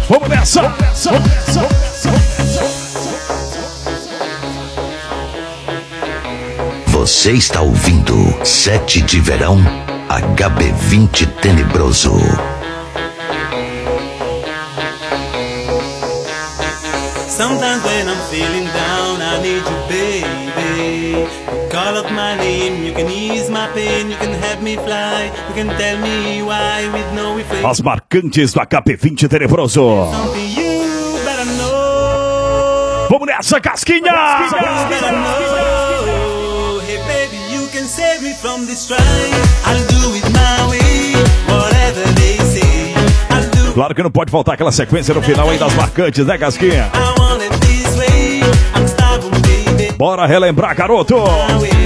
Vamos nessa. Você está ouvindo 7 de Verão HB20 Tenebroso. Sometimes when I'm feeling down, I need you, baby. You call up my name, you can ease my pain, you can help me fly, you can tell me why with no refrain. As marcantes do HB20 Tenebroso. Something you better know. Vamos nessa, Casquinha! You better know. Hey baby, you can save me from this strife. I'll do it my way, whatever they say. I'll do. Claro que não pode faltar aquela sequência no final aí das marcantes, né, Casquinha? I want it this way. I'm stubborn, baby. Bora relembrar, garoto! My way.